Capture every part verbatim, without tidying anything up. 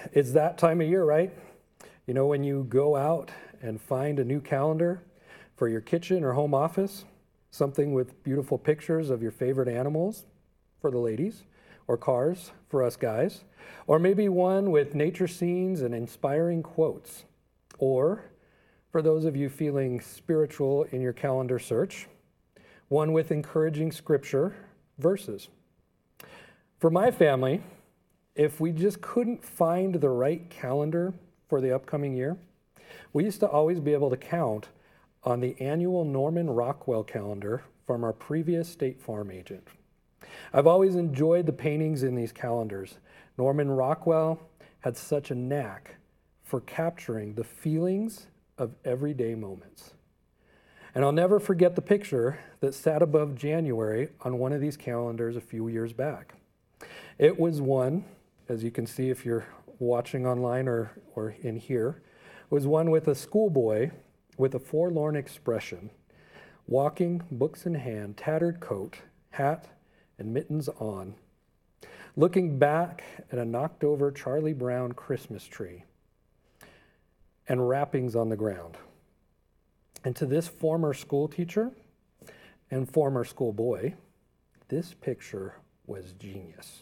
it's that time of year, right? You know, when you go out and find a new calendar for your kitchen or home office, something with beautiful pictures of your favorite animals for the ladies, or cars for us guys, or maybe one with nature scenes and inspiring quotes, or for those of you feeling spiritual in your calendar search, one with encouraging scripture verses. For my family, if we just couldn't find the right calendar for the upcoming year, we used to always be able to count on the annual Norman Rockwell calendar from our previous State Farm agent. I've always enjoyed the paintings in these calendars. Norman Rockwell had such a knack for capturing the feelings of everyday moments. And I'll never forget the picture that sat above January on one of these calendars a few years back. It was one, as you can see if you're watching online or, or in here, was one with a schoolboy with a forlorn expression, walking, books in hand, tattered coat, hat, and mittens on, looking back at a knocked-over Charlie Brown Christmas tree and wrappings on the ground. And to this former school teacher and former schoolboy, this picture was genius.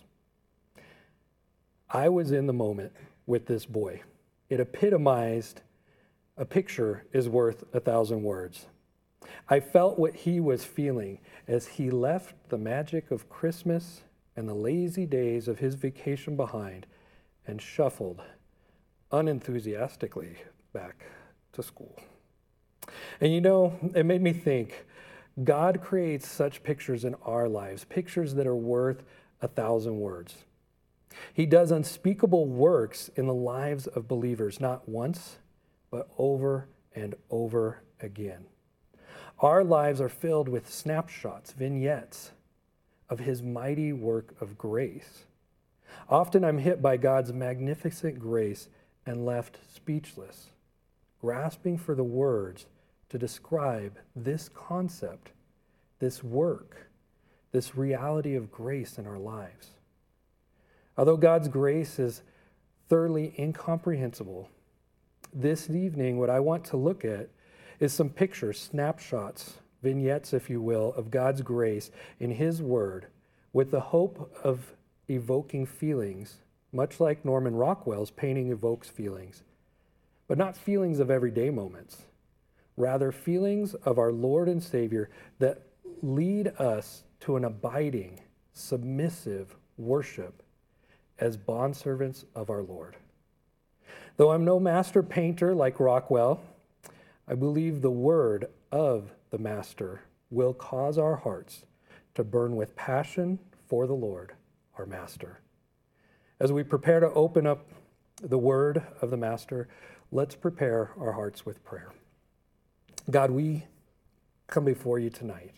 I was in the moment with this boy. It epitomized a picture is worth a thousand words. I felt what he was feeling as he left the magic of Christmas and the lazy days of his vacation behind and shuffled unenthusiastically back to school. And you know, it made me think, God creates such pictures in our lives, pictures that are worth a thousand words. He does unspeakable works in the lives of believers, not once, but over and over again. Our lives are filled with snapshots, vignettes of his mighty work of grace. Often I'm hit by God's magnificent grace and left speechless, grasping for the words to describe this concept, this work, this reality of grace in our lives. Although God's grace is thoroughly incomprehensible, this evening what I want to look at is some pictures, snapshots, vignettes, if you will, of God's grace in his word with the hope of evoking feelings, much like Norman Rockwell's painting evokes feelings, but not feelings of everyday moments. Rather, feelings of our Lord and Savior that lead us to an abiding, submissive worship as bondservants of our Lord. Though I'm no master painter like Rockwell, I believe the word of the Master will cause our hearts to burn with passion for the Lord, our Master. As we prepare to open up the word of the Master, let's prepare our hearts with prayer. God, we come before you tonight,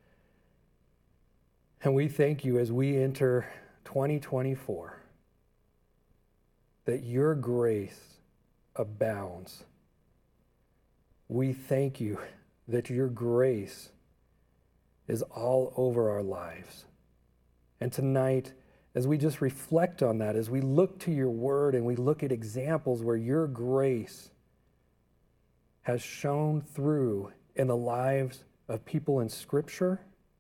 and we thank you as we enter twenty twenty-four that your grace abounds. We thank you that your grace is all over our lives. And tonight, as we just reflect on that, as we look to your word and we look at examples where your grace has shone through in the lives of people in Scripture,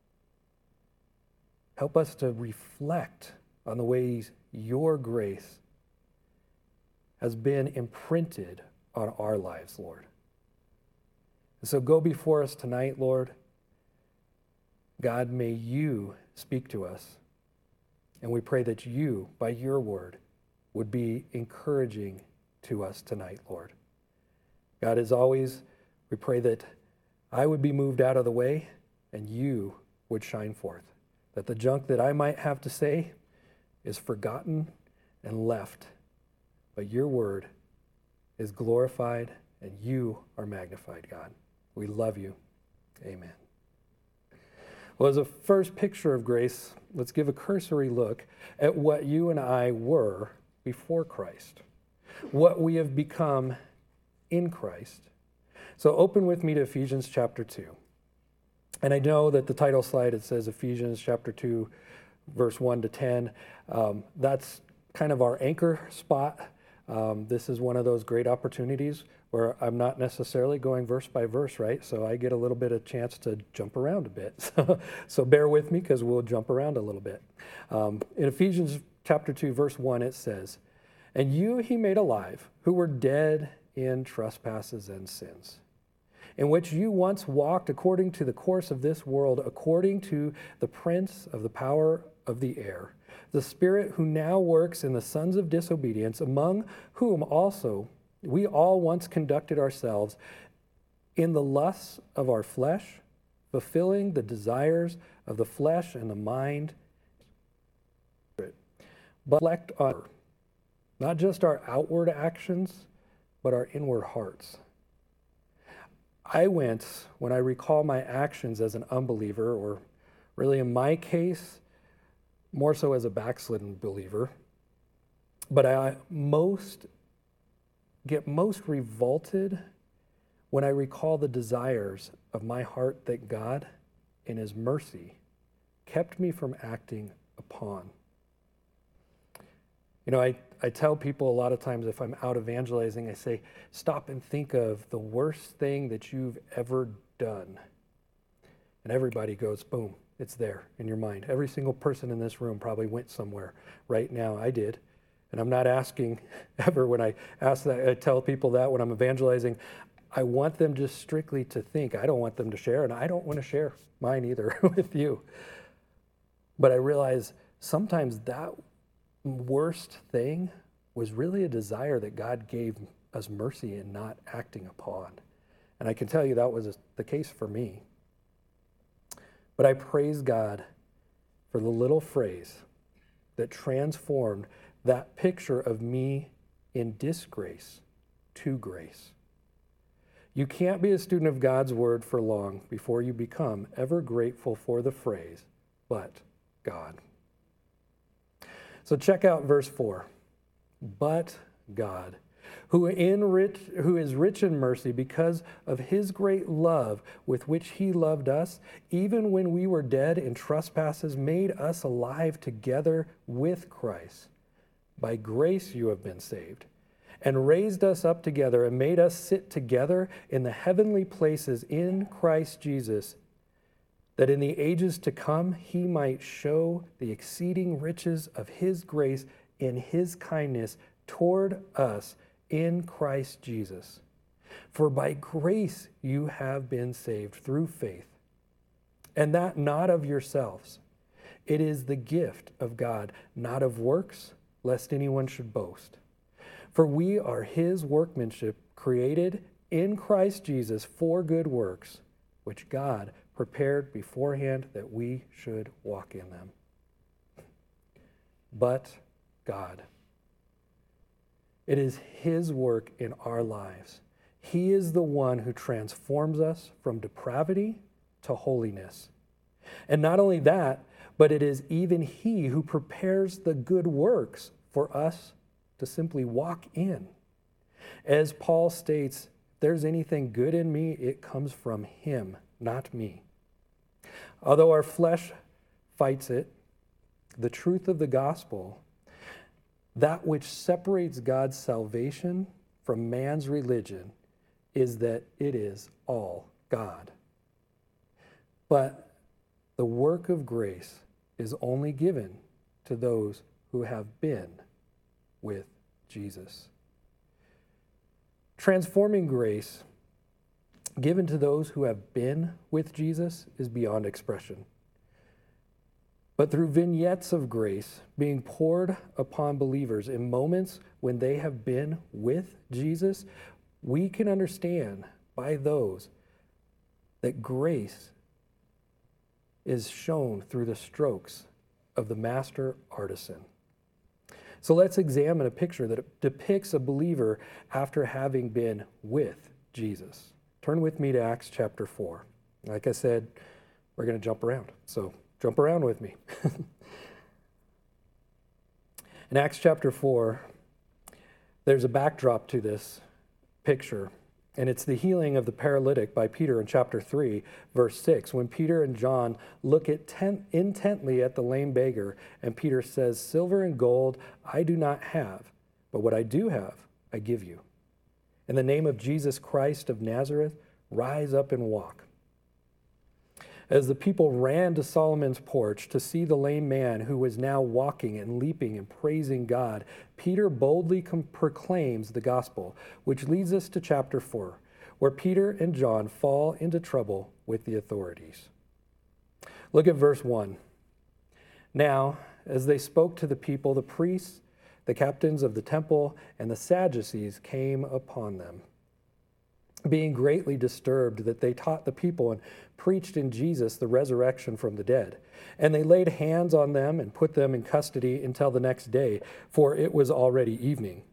help us to reflect on the ways your grace has been imprinted on our lives, Lord. And so go before us tonight, Lord. God, may you speak to us. And we pray that you, by your word, would be encouraging to us tonight, Lord. God, as always, we pray that I would be moved out of the way and you would shine forth. That the junk that I might have to say is forgotten and left. But your word is glorified and you are magnified, God. We love you. Amen. Well, as a first picture of grace, let's give a cursory look at what you and I were before Christ, what we have become in Christ. So open with me to Ephesians chapter two. And I know that the title slide, it says Ephesians chapter two, verse one to ten. Um, that's kind of our anchor spot. Um, this is one of those great opportunities where I'm not necessarily going verse by verse, right? So I get a little bit of chance to jump around a bit. So, so bear with me because we'll jump around a little bit. Um, in Ephesians chapter two, verse one, it says, "And you he made alive, who were dead in trespasses and sins, in which you once walked according to the course of this world, according to the prince of the power of the air, the spirit who now works in the sons of disobedience, among whom also we all once conducted ourselves in the lusts of our flesh, fulfilling the desires of the flesh and the mind, but reflect on not just our outward actions, but our inward hearts." I went, when I recall my actions as an unbeliever, or really in my case, more so as a backslidden believer, but I most get most revolted when I recall the desires of my heart that God, in his mercy, kept me from acting upon. You know, I, I tell people a lot of times if I'm out evangelizing, I say, stop and think of the worst thing that you've ever done. And everybody goes, boom, it's there in your mind. Every single person in this room probably went somewhere right now. I did. And I'm not asking ever when I ask that, I tell people that when I'm evangelizing, I want them just strictly to think. I don't want them to share, and I don't want to share mine either with you. But I realize sometimes that worst thing was really a desire that God gave us mercy in not acting upon. And I can tell you that was the case for me. But I praise God for the little phrase that transformed that picture of me in disgrace to grace. You can't be a student of God's word for long before you become ever grateful for the phrase, but God. So check out verse four. But God, who in rich, who is rich in mercy because of his great love with which he loved us, even when we were dead in trespasses, made us alive together with Christ. By grace you have been saved, and raised us up together and made us sit together in the heavenly places in Christ Jesus, that in the ages to come he might show the exceeding riches of his grace in his kindness toward us in Christ Jesus. For by grace you have been saved through faith, and that not of yourselves. It is the gift of God, not of works, lest anyone should boast. For we are his workmanship, created in Christ Jesus for good works, which God prepared beforehand that we should walk in them. But God. It is his work in our lives. He is the one who transforms us from depravity to holiness. And not only that, but it is even he who prepares the good works for us to simply walk in. As Paul states, if there's anything good in me, it comes from him, not me. Although our flesh fights it, the truth of the gospel, that which separates God's salvation from man's religion, is that it is all God. But the work of grace is only given to those who have been with Jesus. Transforming grace given to those who have been with Jesus is beyond expression. But through vignettes of grace being poured upon believers in moments when they have been with Jesus, we can understand by those that grace is shown through the strokes of the master artisan. So let's examine a picture that depicts a believer after having been with Jesus. Turn with me to Acts chapter four. Like I said, we're going to jump around. So jump around with me. In Acts chapter four, there's a backdrop to this picture, and it's the healing of the paralytic by Peter in chapter three, verse six, when Peter and John look at ten, intently at the lame beggar, and Peter says, "Silver and gold I do not have, But what I do have, I give you. In the name of Jesus Christ of Nazareth, rise up and walk." As the people ran to Solomon's porch to see the lame man who was now walking and leaping and praising God, Peter boldly com- proclaims the gospel, which leads us to chapter four, where Peter and John fall into trouble with the authorities. Look at verse one. "Now, as they spoke to the people, the priests, the captains of the temple, and the Sadducees came upon them, being greatly disturbed that they taught the people and preached in Jesus the resurrection from the dead. And they laid hands on them and put them in custody until the next day, for it was already evening.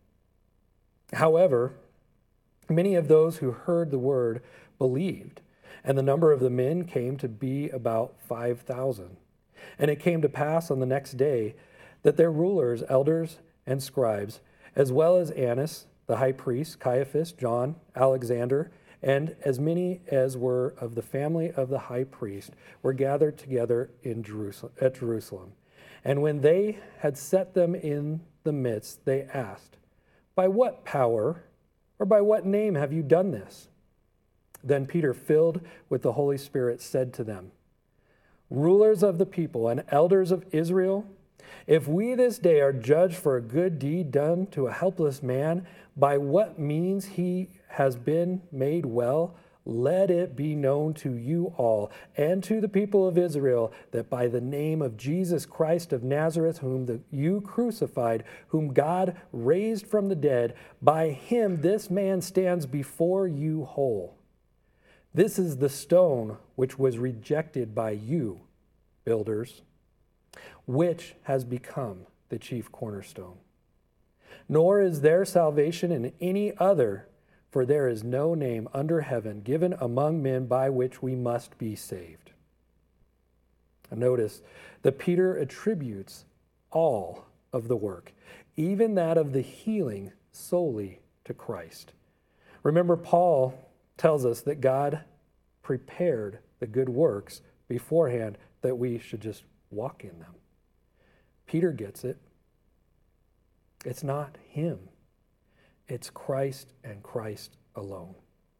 However, many of those who heard the word believed, and the number of the men came to be about five thousand. And it came to pass on the next day that their rulers, elders, and scribes, as well as Annas, the high priest, Caiaphas, John, Alexander, and as many as were of the family of the high priest, were gathered together in Jerusalem, at Jerusalem. And when they had set them in the midst, they asked, 'By what power or by what name have you done this?' Then Peter, filled with the Holy Spirit, said to them, 'Rulers of the people and elders of Israel, if we this day are judged for a good deed done to a helpless man, by what means he has been made well, let it be known to you all and to the people of Israel that by the name of Jesus Christ of Nazareth, whom the, you crucified, whom God raised from the dead, by him this man stands before you whole. This is the stone which was rejected by you, builders, which has become the chief cornerstone. Nor is there salvation in any other, for there is no name under heaven given among men by which we must be saved.'" And notice that Peter attributes all of the work, even that of the healing, solely to Christ. Remember, Paul tells us that God prepared the good works beforehand that we should just walk in them. Peter gets it. It's not him. It's Christ and Christ alone.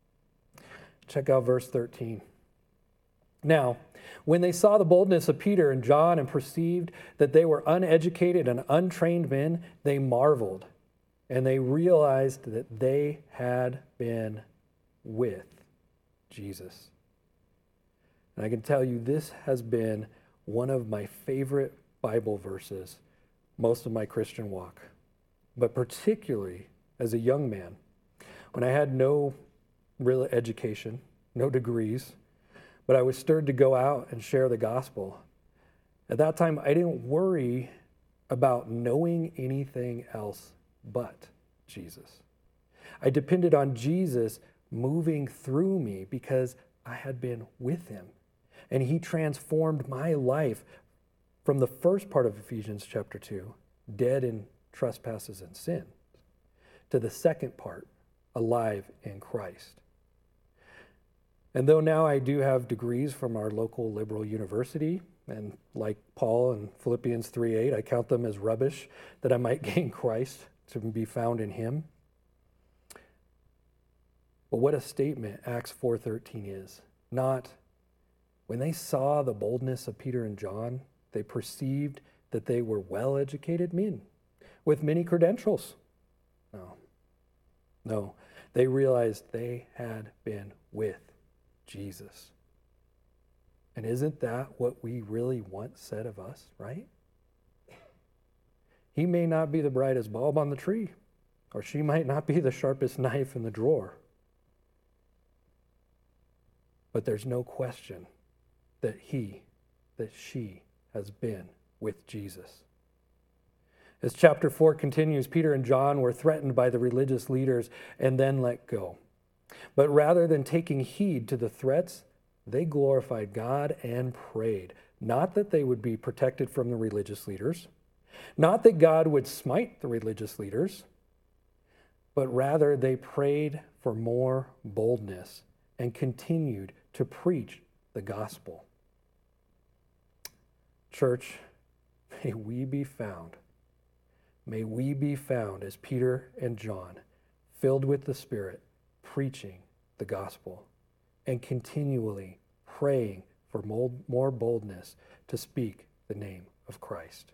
Check out verse thirteen. "Now, when they saw the boldness of Peter and John and perceived that they were uneducated and untrained men, they marveled, and they realized that they had been with Jesus." And I can tell you, this has been one of my favorite Bible verses most of my Christian walk, but particularly as a young man, when I had no real education, no degrees, but I was stirred to go out and share the gospel. At that time, I didn't worry about knowing anything else but Jesus. I depended on Jesus moving through me because I had been with him, and he transformed my life from the first part of Ephesians chapter two, dead in trespasses and sin, to the second part, alive in Christ. And though now I do have degrees from our local liberal university, and like Paul in Philippians three eight, I count them as rubbish that I might gain Christ to be found in him. But what a statement Acts four thirteen is. Not when they saw the boldness of Peter and John, they perceived that they were well-educated men with many credentials. No, no, they realized they had been with Jesus. And isn't that what we really want said of us, right? He may not be the brightest bulb on the tree, or she might not be the sharpest knife in the drawer, but there's no question that he, that she has been with Jesus. As chapter four continues, Peter and John were threatened by the religious leaders and then let go. But rather than taking heed to the threats, they glorified God and prayed, not that they would be protected from the religious leaders, not that God would smite the religious leaders, but rather they prayed for more boldness and continued to preach the gospel. Church, may we be found, may we be found as Peter and John, filled with the Spirit, preaching the gospel, and continually praying for more boldness to speak the name of Christ.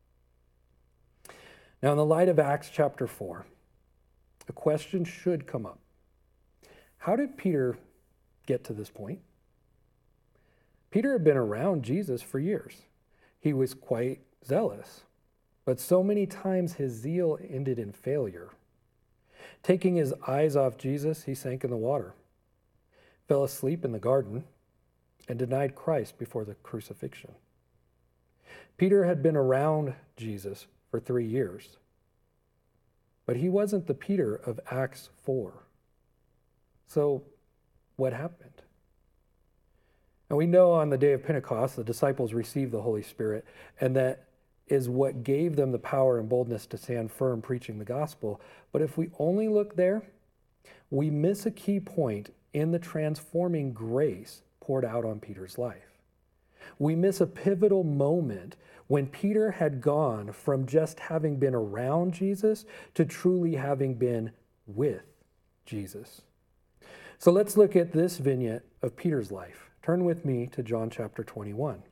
Now, in the light of Acts chapter four, a question should come up. How did Peter get to this point? Peter had been around Jesus for years. He was quite zealous, but so many times his zeal ended in failure. Taking his eyes off Jesus, he sank in the water, fell asleep in the garden, and denied Christ before the crucifixion. Peter had been around Jesus for three years, but he wasn't the Peter of Acts four. So what happened? And we know on the day of Pentecost, the disciples received the Holy Spirit, and that is what gave them the power and boldness to stand firm preaching the gospel. But if we only look there, we miss a key point in the transforming grace poured out on Peter's life. We miss a pivotal moment when Peter had gone from just having been around Jesus to truly having been with Jesus. So let's look at this vignette of Peter's life. Turn with me to John chapter twenty-one.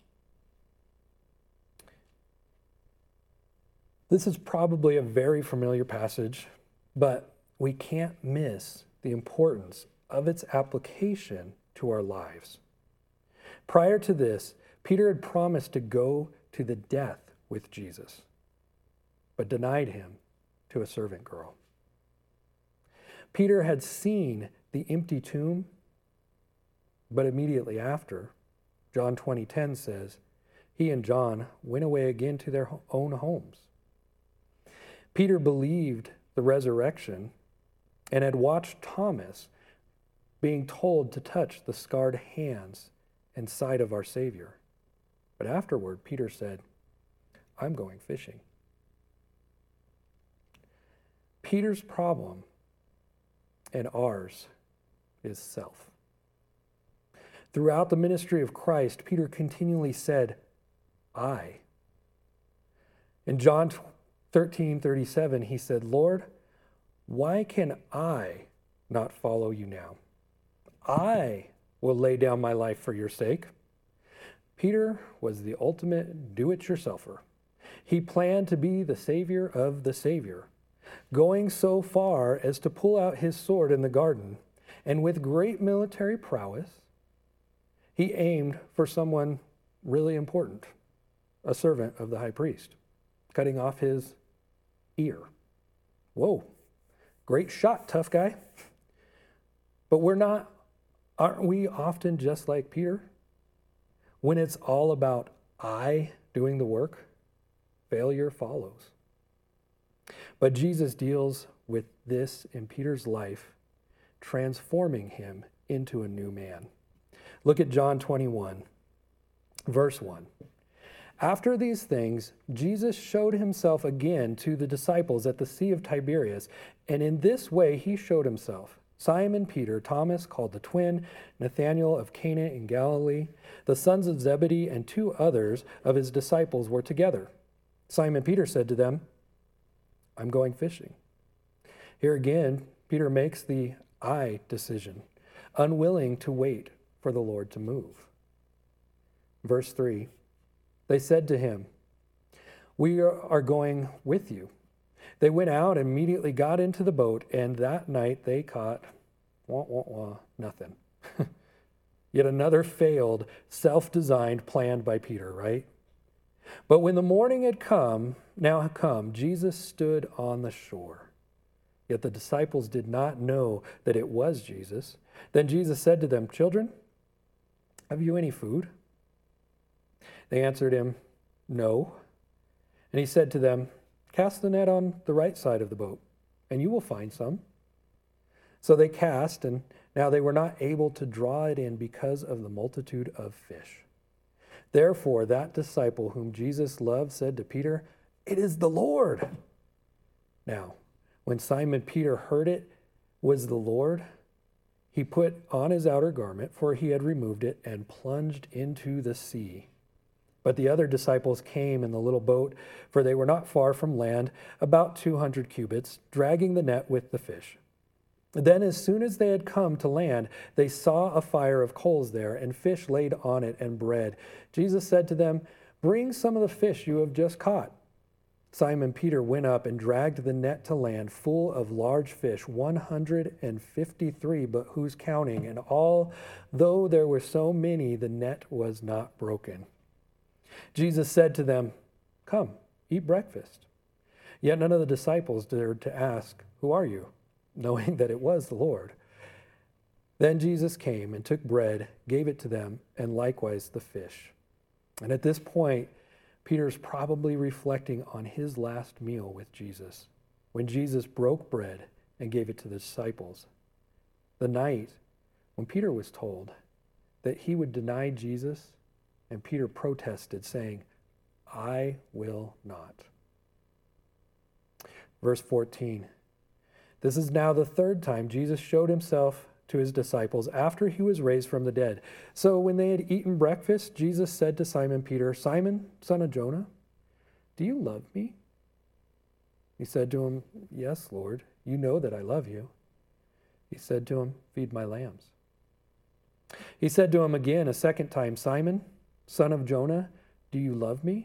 This is probably a very familiar passage, but we can't miss the importance of its application to our lives. Prior to this, Peter had promised to go to the death with Jesus, but denied him to a servant girl. Peter had seen the empty tomb, but immediately after, John twenty ten says, he and John went away again to their own homes. Peter believed the resurrection and had watched Thomas being told to touch the scarred hands and side of our Savior. But afterward, Peter said, I'm going fishing. Peter's problem and ours is self. Throughout the ministry of Christ, Peter continually said, I. In John thirteen thirty-seven, he said, Lord, why can I not follow you now? I will lay down my life for your sake. Peter was the ultimate do-it-yourselfer. He planned to be the savior of the Savior, going so far as to pull out his sword in the garden, and with great military prowess, he aimed for someone really important, a servant of the high priest, cutting off his ear. Whoa, great shot, tough guy. But we're not, aren't we often just like Peter? When it's all about I doing the work, failure follows. But Jesus deals with this in Peter's life, transforming him into a new man. Look at John twenty-one, verse one. After these things, Jesus showed himself again to the disciples at the Sea of Tiberias, and in this way he showed himself. Simon Peter, Thomas called the twin, Nathanael of Cana in Galilee, the sons of Zebedee, and two others of his disciples were together. Simon Peter said to them, I'm going fishing. Here again, Peter makes the I decision, unwilling to wait for the Lord to move. Verse three, they said to him, we are going with you. They went out and immediately got into the boat, and that night they caught wah, wah, wah, nothing. Yet another failed, self-designed plan by Peter, right? But when the morning had come, now had come, Jesus stood on the shore. Yet the disciples did not know that it was Jesus. Then Jesus said to them, children, have you any food? They answered him, no. And he said to them, cast the net on the right side of the boat, and you will find some. So they cast, and now they were not able to draw it in because of the multitude of fish. Therefore, that disciple whom Jesus loved said to Peter, it is the Lord. Now, when Simon Peter heard it was the Lord, he put on his outer garment, for he had removed it, and plunged into the sea. But the other disciples came in the little boat, for they were not far from land, about two hundred cubits, dragging the net with the fish. Then as soon as they had come to land, they saw a fire of coals there, and fish laid on it, and bread. Jesus said to them, "Bring some of the fish you have just caught." Simon Peter went up and dragged the net to land, full of large fish, one hundred fifty-three, but who's counting? And although there were so many, the net was not broken. Jesus said to them, "Come, eat breakfast." Yet none of the disciples dared to ask, "Who are you?" knowing that it was the Lord. Then Jesus came and took bread, gave it to them, and likewise the fish. And at this point, Peter's probably reflecting on his last meal with Jesus, when Jesus broke bread and gave it to the disciples. The night when Peter was told that he would deny Jesus, and Peter protested, saying, "I will not." Verse fourteen. This is now the third time Jesus showed himself to his disciples after he was raised from the dead. So when they had eaten breakfast, Jesus said to Simon Peter, "Simon, son of Jonah, do you love me?" He said to him, "Yes, Lord, you know that I love you." He said to him, "Feed my lambs." He said to him again a second time, "Simon, son of Jonah, do you love me?"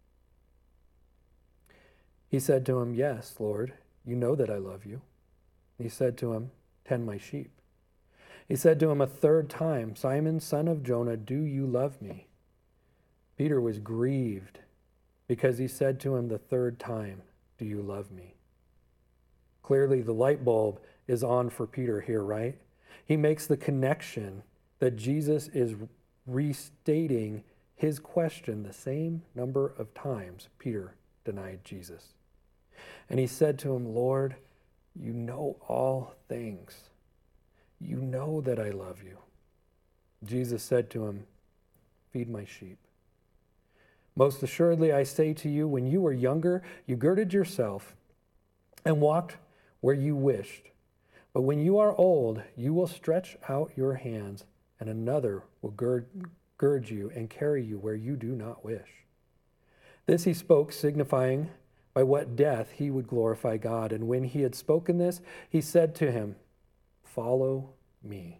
He said to him, "Yes, Lord, you know that I love you." He said to him, "Tend my sheep." He said to him a third time, "Simon, son of Jonah, do you love me?" Peter was grieved because he said to him the third time, "Do you love me?" Clearly, the light bulb is on for Peter here, right? He makes the connection that Jesus is restating his question the same number of times Peter denied Jesus. And he said to him, "Lord, you know all things. You know that I love you." Jesus said to him, "Feed my sheep. Most assuredly, I say to you, when you were younger, you girded yourself and walked where you wished. But when you are old, you will stretch out your hands, and another will gird, gird you and carry you where you do not wish." This he spoke, signifying by what death he would glorify God. And when he had spoken this, he said to him, "Follow me."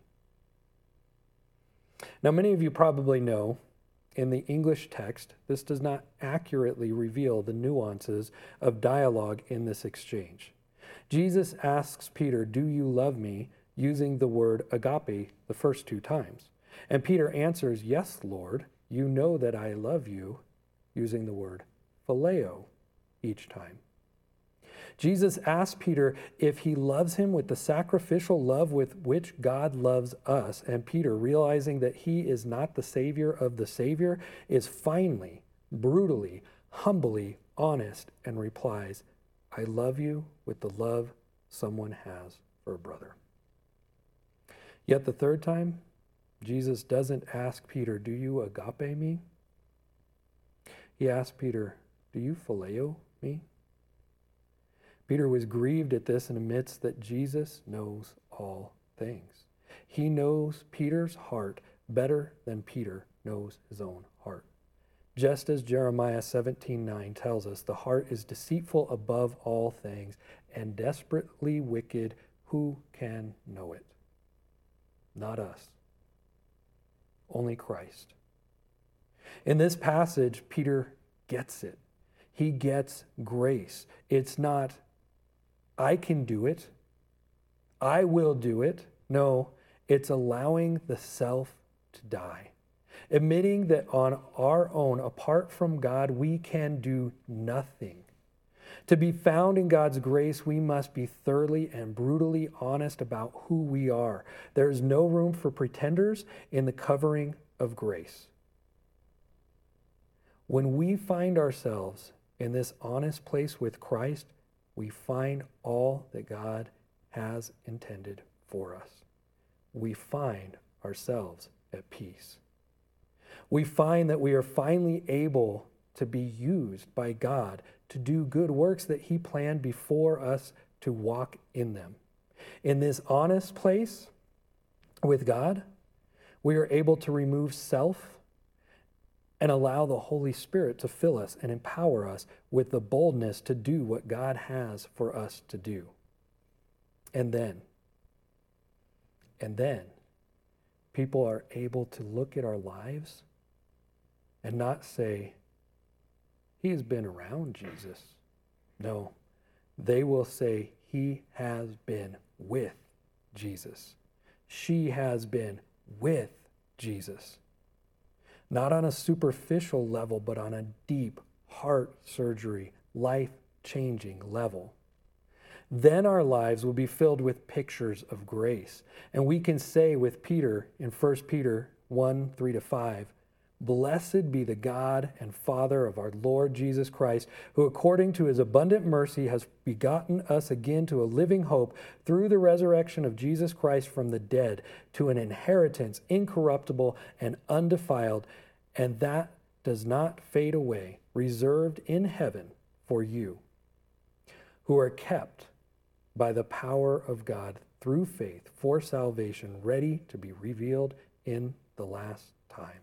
Now, many of you probably know in the English text, this does not accurately reveal the nuances of dialogue in this exchange. Jesus asks Peter, "Do you love me?" using the word agape the first two times. And Peter answers, "Yes, Lord, you know that I love you," using the word phileo each time. Jesus asks Peter if he loves him with the sacrificial love with which God loves us. And Peter, realizing that he is not the Savior of the Savior, is finally, brutally, humbly honest and replies, "I love you with the love someone has for a brother." Yet the third time, Jesus doesn't ask Peter, "Do you agape me?" He asks Peter, "Do you phileo me?" Peter was grieved at this and admits that Jesus knows all things. He knows Peter's heart better than Peter knows his own heart. Just as Jeremiah seventeen nine tells us, the heart is deceitful above all things and desperately wicked. Who can know it? Not us. Only Christ. In this passage, Peter gets it. He gets grace. It's not, "I can do it. I will do it." No, it's allowing the self to die. Admitting that on our own, apart from God, we can do nothing. To be found in God's grace, we must be thoroughly and brutally honest about who we are. There is no room for pretenders in the covering of grace. When we find ourselves in this honest place with Christ, we find all that God has intended for us. We find ourselves at peace. We find that we are finally able to be used by God to do good works that he planned before us to walk in them. In this honest place with God, we are able to remove self and allow the Holy Spirit to fill us and empower us with the boldness to do what God has for us to do. And then, and then, people are able to look at our lives and not say, he has been around Jesus. No, they will say, he has been with Jesus. She has been with Jesus. Not on a superficial level, but on a deep heart surgery, life-changing level. Then our lives will be filled with pictures of grace. And we can say with Peter in First Peter one, three to five, blessed be the God and Father of our Lord Jesus Christ, who according to his abundant mercy has begotten us again to a living hope through the resurrection of Jesus Christ from the dead, to an inheritance incorruptible and undefiled, and that does not fade away, reserved in heaven for you, who are kept by the power of God through faith for salvation, ready to be revealed in the last time.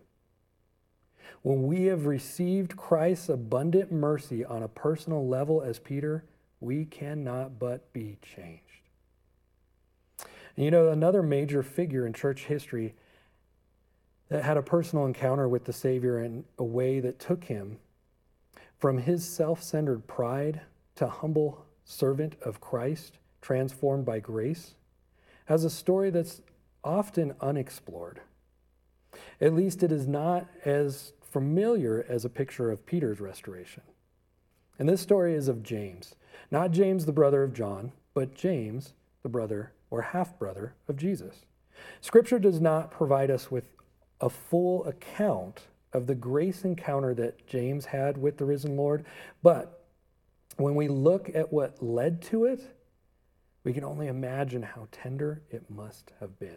When we have received Christ's abundant mercy on a personal level as Peter, we cannot but be changed. And you know, another major figure in church history that had a personal encounter with the Savior in a way that took him from his self-centered pride to humble servant of Christ, transformed by grace, has a story that's often unexplored. At least it is not as familiar as a picture of Peter's restoration. And this story is of James, not James the brother of John, but James the brother or half-brother of Jesus. Scripture does not provide us with a full account of the grace encounter that James had with the risen Lord, but when we look at what led to it, we can only imagine how tender it must have been.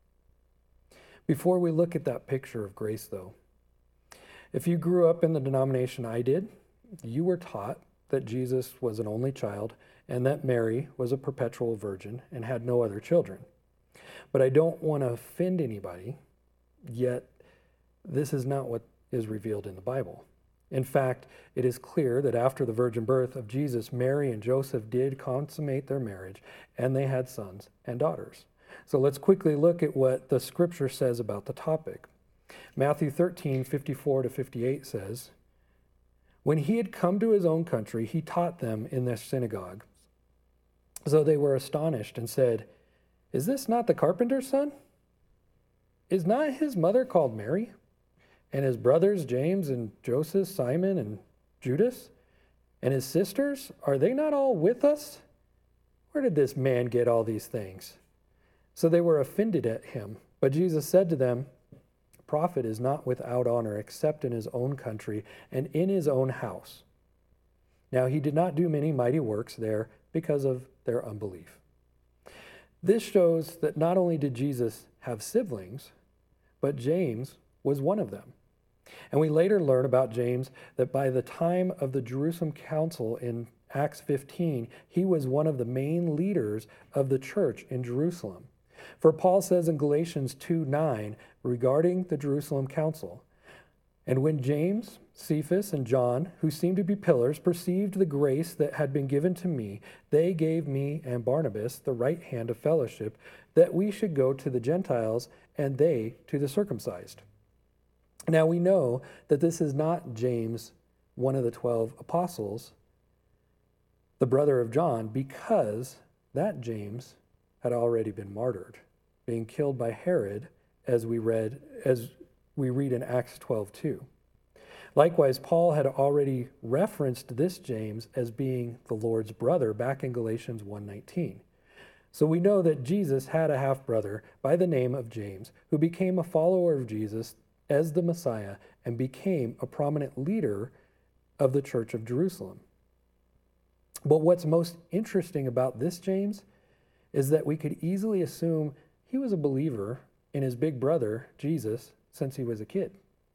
Before we look at that picture of grace, though, if you grew up in the denomination I did, you were taught that Jesus was an only child and that Mary was a perpetual virgin and had no other children. But I don't want to offend anybody, yet this is not what is revealed in the Bible. In fact, it is clear that after the virgin birth of Jesus, Mary and Joseph did consummate their marriage, and they had sons and daughters. So let's quickly look at what the scripture says about the topic. Matthew thirteen, fifty-four to fifty-eight says, when he had come to his own country, he taught them in their synagogue. So they were astonished and said, is this not the carpenter's son? Is not his mother called Mary? And his brothers, James and Joseph, Simon and Judas? And his sisters, are they not all with us? Where did this man get all these things? So they were offended at him. But Jesus said to them, a prophet is not without honor except in his own country and in his own house. Now he did not do many mighty works there because of their unbelief. This shows that not only did Jesus have siblings, but James was one of them. And we later learn about James that by the time of the Jerusalem Council in Acts fifteen, he was one of the main leaders of the church in Jerusalem. For Paul says in Galatians two nine regarding the Jerusalem Council, and when James, Cephas, and John, who seemed to be pillars, perceived the grace that had been given to me, they gave me and Barnabas the right hand of fellowship, that we should go to the Gentiles and they to the circumcised. Now we know that this is not James, one of the twelve apostles, the brother of John, because that James had already been martyred, being killed by Herod, as we read as we read in Acts twelve two. Likewise, Paul had already referenced this James as being the Lord's brother back in Galatians one nineteen. So we know that Jesus had a half-brother by the name of James, who became a follower of Jesus as the Messiah and became a prominent leader of the church of Jerusalem. But what's most interesting about this James is that we could easily assume he was a believer in his big brother, Jesus, since he was a kid.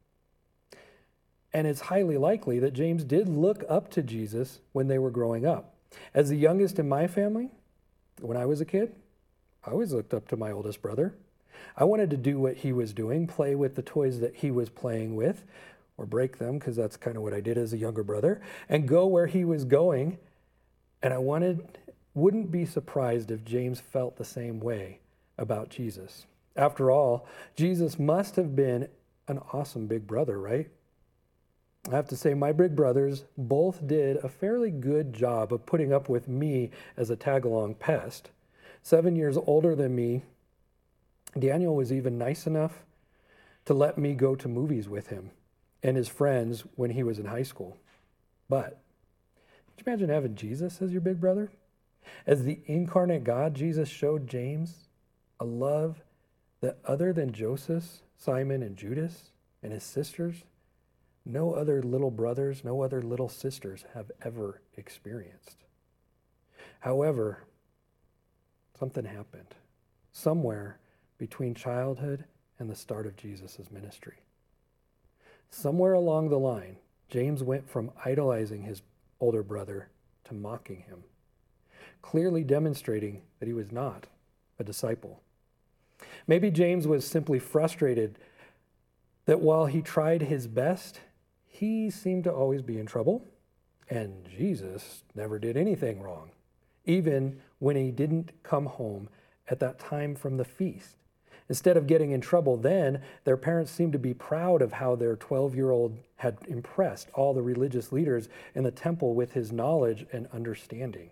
And it's highly likely that James did look up to Jesus when they were growing up. As the youngest in my family, when I was a kid, I always looked up to my oldest brother. I wanted to do what he was doing, play with the toys that he was playing with. or break them, because that's kind of what I did as a younger brother, and go where he was going. And I wanted, wouldn't be surprised if James felt the same way about Jesus. After all, Jesus must have been an awesome big brother, right? I have to say, my big brothers both did a fairly good job of putting up with me as a tag-along pest. Seven years older than me, Daniel was even nice enough to let me go to movies with him and his friends when he was in high school. But could you imagine having Jesus as your big brother? As the incarnate God, Jesus showed James a love that other than Joseph, Simon, and Judas and his sisters, no other little brothers, no other little sisters have ever experienced. However, something happened somewhere between childhood and the start of Jesus' ministry. Somewhere along the line, James went from idolizing his older brother to mocking him, clearly demonstrating that he was not a disciple. Maybe James was simply frustrated that while he tried his best, he seemed to always be in trouble, and Jesus never did anything wrong, even when he didn't come home at that time from the feast. Instead of getting in trouble then, their parents seemed to be proud of how their twelve-year-old had impressed all the religious leaders in the temple with his knowledge and understanding.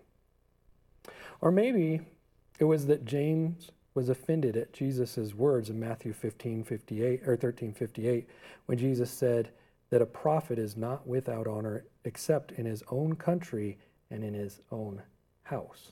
Or maybe it was that James was offended at Jesus' words in Matthew fifteen fifty-eight or thirteen fifty-eight, when Jesus said that a prophet is not without honor except in his own country and in his own house.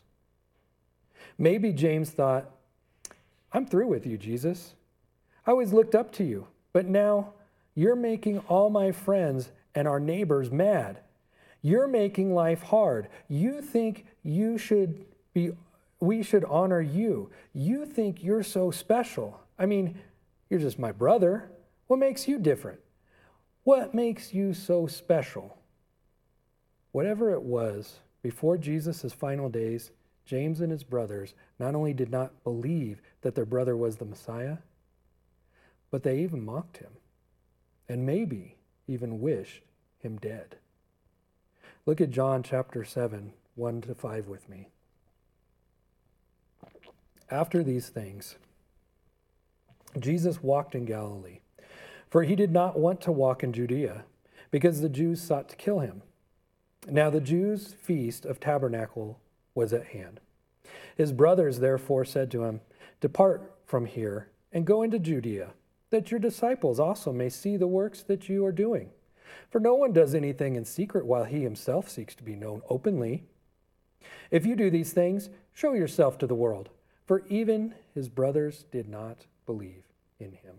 Maybe James thought, I'm through with you, Jesus. I always looked up to you, but now you're making all my friends and our neighbors mad. You're making life hard. You think you should be, we should honor you. You think you're so special. I mean, you're just my brother. What makes you different? What makes you so special? Whatever it was, before Jesus' final days, James and his brothers not only did not believe that their brother was the Messiah, but they even mocked him and maybe even wished him dead. Look at John chapter seven, one to five with me. After these things, Jesus walked in Galilee, for he did not want to walk in Judea, because the Jews sought to kill him. Now the Jews' feast of tabernacle was at hand. His brothers therefore said to him, Depart from here and go into Judea, that your disciples also may see the works that you are doing. For no one does anything in secret while he himself seeks to be known openly. If you do these things, show yourself to the world. For even his brothers did not believe in him.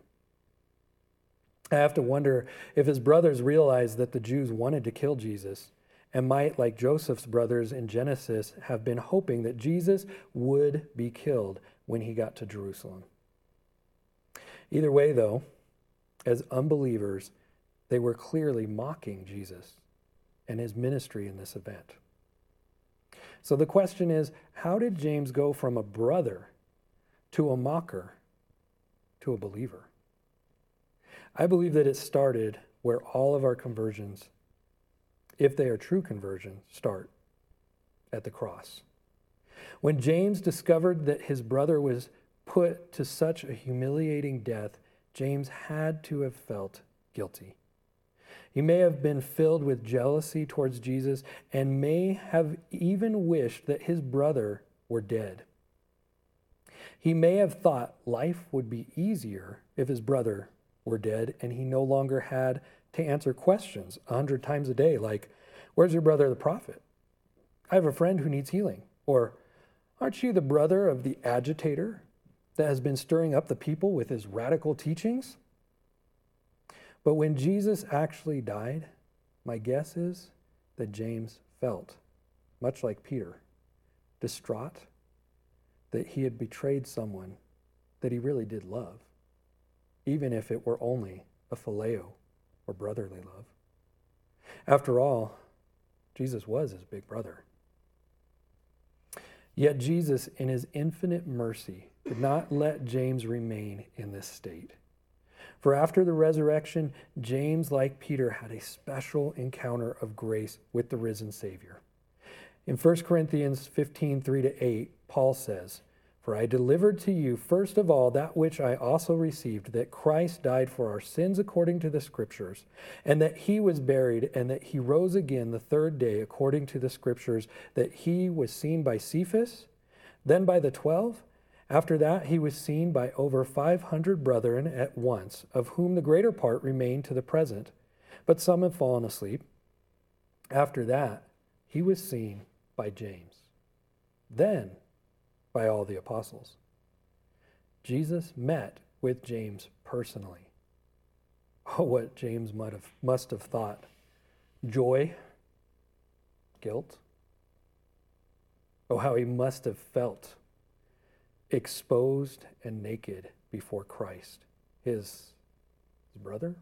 I have to wonder if his brothers realized that the Jews wanted to kill Jesus and might, like Joseph's brothers in Genesis, have been hoping that Jesus would be killed when he got to Jerusalem. Either way, though, as unbelievers, they were clearly mocking Jesus and his ministry in this event. So the question is, how did James go from a brother to a mocker to a believer? I believe that it started where all of our conversions, if they are true conversions, start at the cross. When James discovered that his brother was put to such a humiliating death, James had to have felt guilty. He may have been filled with jealousy towards Jesus and may have even wished that his brother were dead. He may have thought life would be easier if his brother were dead and he no longer had to answer questions a hundred times a day like, where's your brother the prophet? I have a friend who needs healing. Or, aren't you the brother of the agitator that has been stirring up the people with his radical teachings? But when Jesus actually died, my guess is that James felt, much like Peter, distraught that he had betrayed someone that he really did love, even if it were only a phileo or brotherly love. After all, Jesus was his big brother. Yet Jesus, in his infinite mercy, did not let James remain in this state. For after the resurrection, James, like Peter, had a special encounter of grace with the risen Savior. In First Corinthians fifteen, three to eight, Paul says, "For I delivered to you first of all that which I also received, that Christ died for our sins according to the Scriptures, and that he was buried, and that he rose again the third day according to the Scriptures, that he was seen by Cephas, then by the twelve. After that he was seen by over five hundred brethren at once, of whom the greater part remain to the present, but some have fallen asleep. After that he was seen by James, then by all the apostles." Jesus met with James personally. Oh, what James might have, must have thought. Joy, guilt. Oh, how he must have felt exposed and naked before Christ, his, his brother.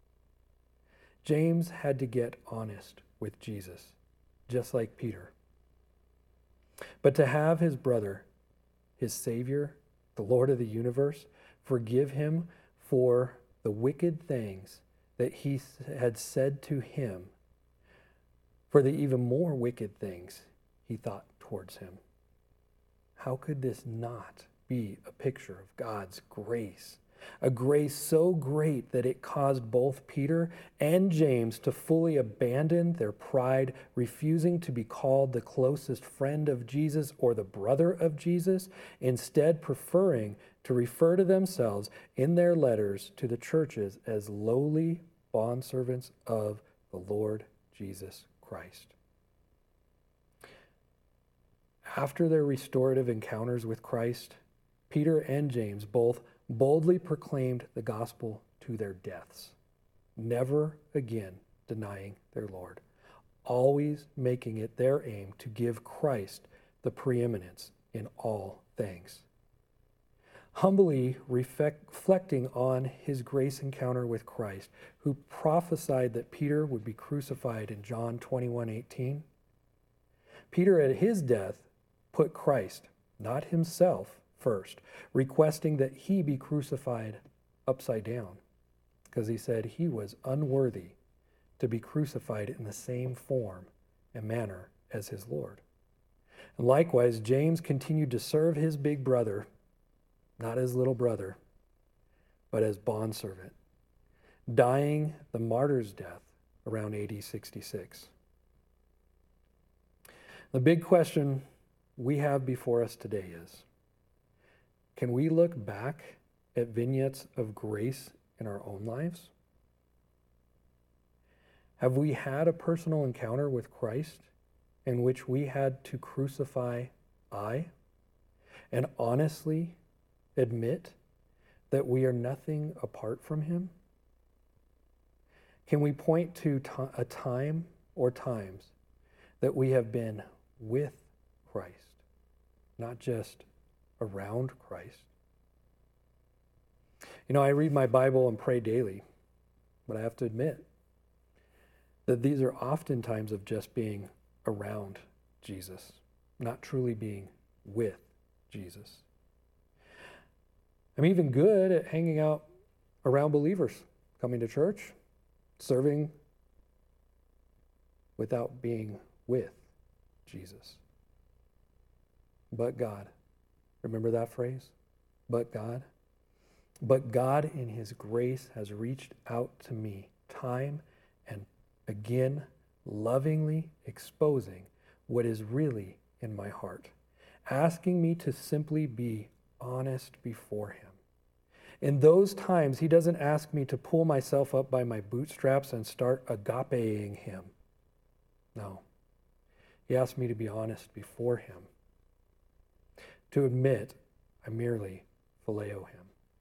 James had to get honest with Jesus, just like Peter. But to have his brother, his Savior, the Lord of the universe, forgive him for the wicked things that he had said to him, for the even more wicked things he thought towards him. How could this not be a picture of God's grace? A grace so great that it caused both Peter and James to fully abandon their pride, refusing to be called the closest friend of Jesus or the brother of Jesus, instead preferring to refer to themselves in their letters to the churches as lowly bondservants of the Lord Jesus Christ. After their restorative encounters with Christ, Peter and James both boldly proclaimed the gospel to their deaths, never again denying their Lord, always making it their aim to give Christ the preeminence in all things. Humbly reflecting on his grace encounter with Christ, who prophesied that Peter would be crucified in John twenty-one eighteen, Peter at his death put Christ, not himself, first, requesting that he be crucified upside down, because he said he was unworthy to be crucified in the same form and manner as his Lord. And likewise, James continued to serve his big brother, not as little brother, but as bondservant, dying the martyr's death around A D sixty-six. The big question we have before us today is, can we look back at vignettes of grace in our own lives? Have we had a personal encounter with Christ in which we had to crucify I and honestly admit that we are nothing apart from him? Can we point to t- a time or times that we have been with Christ, not just around Christ? You know, I read my Bible and pray daily, but I have to admit that these are often times of just being around Jesus, not truly being with Jesus. I'm even good at hanging out around believers, coming to church, serving without being with Jesus. But God. Remember that phrase? But God. But God in his grace has reached out to me time and again, lovingly exposing what is really in my heart, asking me to simply be honest before him. In those times, he doesn't ask me to pull myself up by my bootstraps and start agapeing him. No. He asked me to be honest before him, to admit I merely phileo him.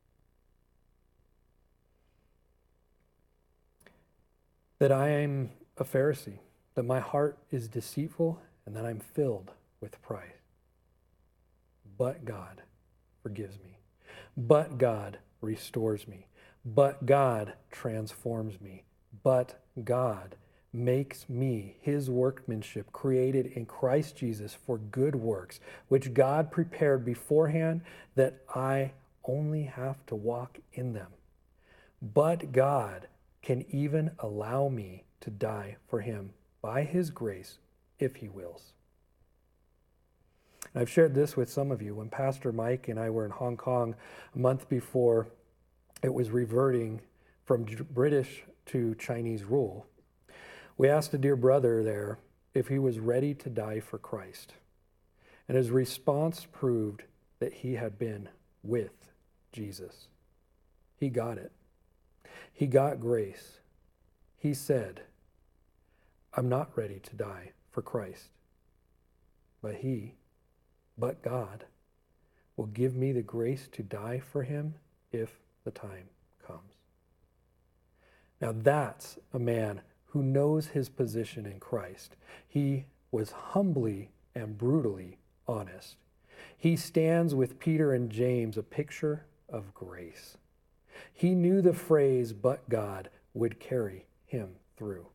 That I am a Pharisee, that my heart is deceitful, and that I'm filled with pride. But God forgives me. But God restores me. But God transforms me. But God makes me his workmanship, created in Christ Jesus for good works, which God prepared beforehand that I only have to walk in them. but God can even allow me to die for him by his grace if he wills. And I've shared this with some of you. When Pastor Mike and I were in Hong Kong a month before it was reverting from British to Chinese rule, we asked a dear brother there if he was ready to die for Christ. And his response proved that he had been with Jesus. He got it. He got grace. He said, I'm not ready to die for Christ. But he, but God, will give me the grace to die for him if the time comes. Now that's a man who knows his position in Christ. He was humbly and brutally honest. He stands with Peter and James, a picture of grace. He knew the phrase, but God, would carry him through.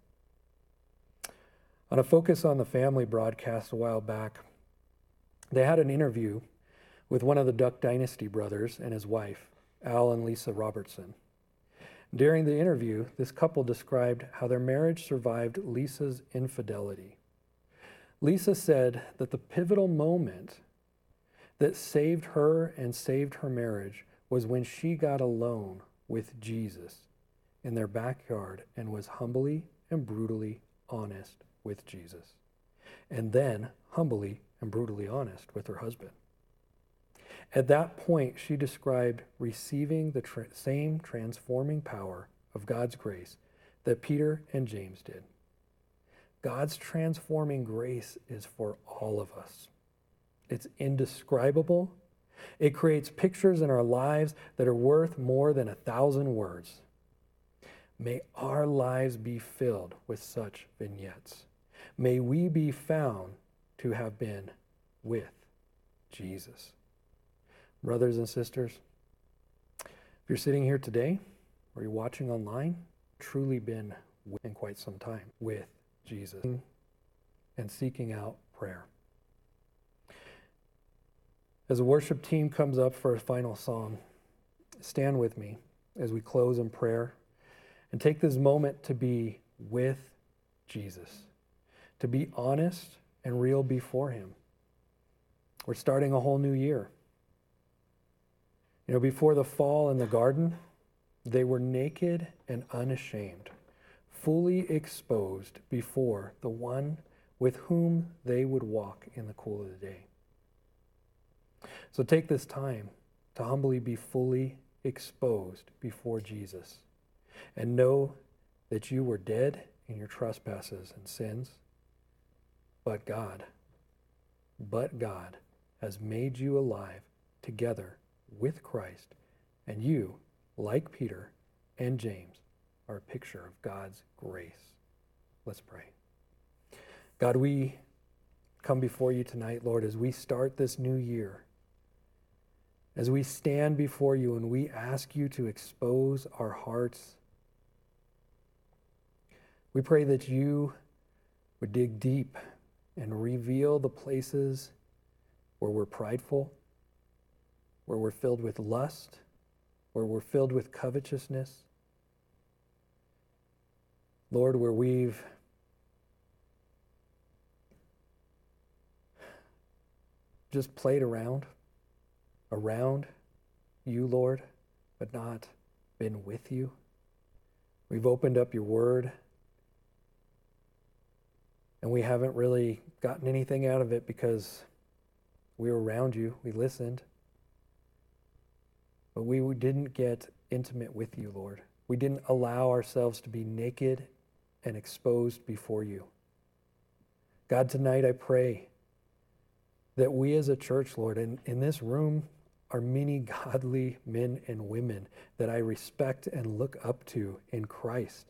On a Focus on the Family broadcast a while back, they had an interview with one of the Duck Dynasty brothers and his wife, Al and Lisa Robertson. During the interview, this couple described how their marriage survived Lisa's infidelity. Lisa said that the pivotal moment that saved her and saved her marriage was when she got alone with Jesus in their backyard and was humbly and brutally honest with Jesus, and then humbly and brutally honest with her husband. At that point, she described receiving the tra- same transforming power of God's grace that Peter and James did. God's transforming grace is for all of us. It's indescribable. It creates pictures in our lives that are worth more than a thousand words. May our lives be filled with such vignettes. May we be found to have been with Jesus. Brothers and sisters, if you're sitting here today or you're watching online, truly been in quite some time with Jesus and seeking out prayer. As the worship team comes up for a final song, stand with me as we close in prayer and take this moment to be with Jesus, to be honest and real before him. We're starting a whole new year. You know, before the fall in the garden, they were naked and unashamed, fully exposed before the one with whom they would walk in the cool of the day. So take this time to humbly be fully exposed before Jesus and know that you were dead in your trespasses and sins, but God, but God has made you alive together with Christ, and you, like Peter and James, are a picture of God's grace. Let's pray. God, we come before you tonight, Lord, as we start this new year, as we stand before you and we ask you to expose our hearts. We pray that you would dig deep and reveal the places where we're prideful, where we're filled with lust, where we're filled with covetousness. Lord, where we've just played around, around you, Lord, but not been with you. We've opened up your word, and we haven't really gotten anything out of it because we were around you, we listened, but we didn't get intimate with you, Lord. We didn't allow ourselves to be naked and exposed before you. God, tonight I pray that we as a church, Lord, and in this room are many godly men and women that I respect and look up to in Christ.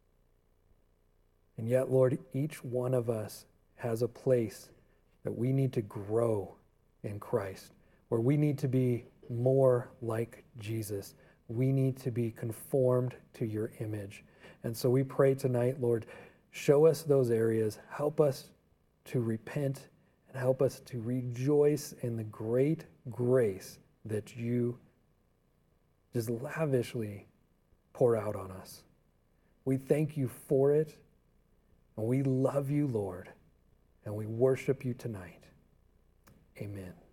And yet, Lord, each one of us has a place that we need to grow in Christ, where we need to be more like Jesus. We need to be conformed to your image. And so we pray tonight, Lord, show us those areas, help us to repent, and help us to rejoice in the great grace that you just lavishly pour out on us. We thank you for it, and we love you, Lord, and we worship you tonight. Amen.